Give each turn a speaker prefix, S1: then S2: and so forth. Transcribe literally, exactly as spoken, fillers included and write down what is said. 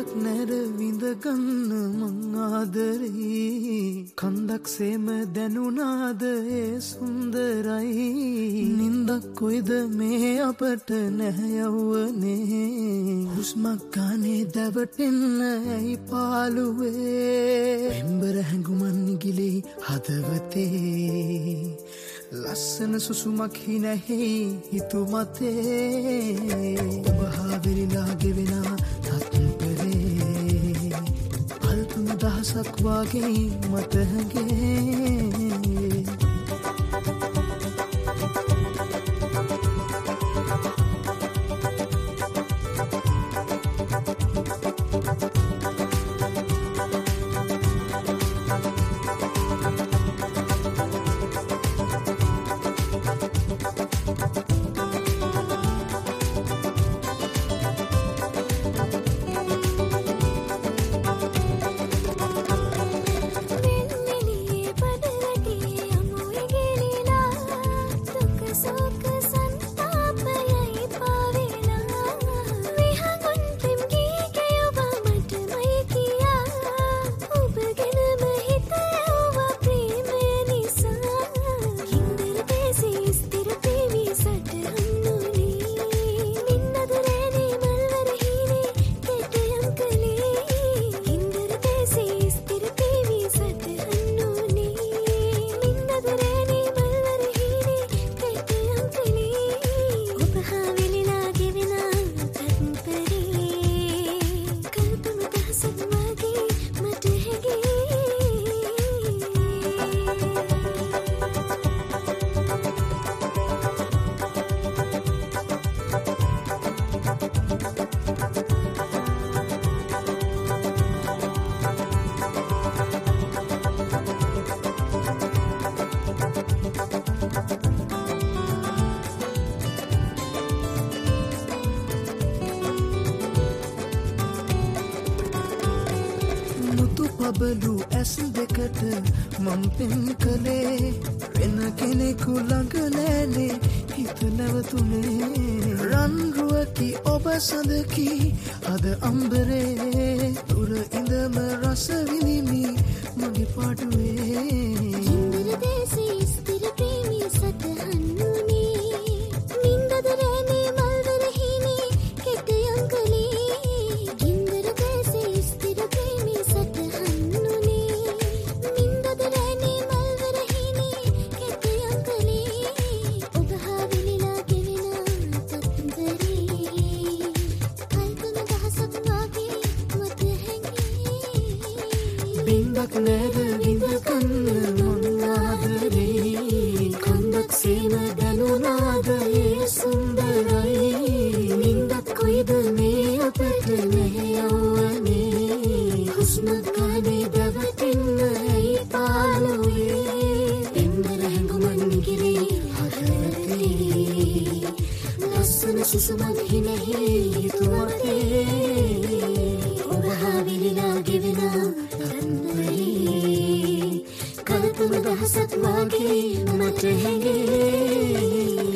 S1: බින්දක් නැර විඳ ගන්න මං ආදරේ කන්දක් සේම දැනුණාද ඒ සුන්දරයි නින්දක් කොයිද මේ අපට නැහැ යවුවනේ හුස්මක් ගානේ දැවටෙන්න ඇයි පාළුවේ පෙම්බර හැඟුමන් නිගිලේ හදවතේ ලස්සන සුසුමක් හිනැහි හිතු මතේ ඔබ හා වෙරිලා ගෙවෙනා තත්පරේ අල්පම දහසක් වාගේ මට හැඟේ බබලු ඇස් දෙකට මං පෙන් කළේ වෙන කෙනෙකු ළඟ නෑනේ හිත නැවතුනේ රන්රුවකි ඔබ සඳකි අද අම්බරේ දුර ඉඳම රස විඳිමි මගේ පාටුවේ ඉන්දර දේශේ ස්ථිර ප්‍රේමී සතහන්නුනේ නින්දද රැනේ මල්වර හිනේ කෙටයන් කලේ ඉන්දර දේශේ ස්ථිර ප්‍රේමී බින්දක් නැර විඳ ගන්න මං ආදරේ කන්දක් සේම දැනුණාද ඒ සුන්දරයි නින්දක් කොයිද මේ අපට නැහැ යවුවනේ හුස්මක් ගානේ දැවටෙන්න ඇයි පාළුවේ පෙම්බර හැඟුමන් නිගිලේ හදවතේ ලස්සන සුසුමක් හිනැහි හිතු මතේ ඔබ හා විලිලා ගෙවෙනා කල්පම දහසක් වාගේ මට හැඟේ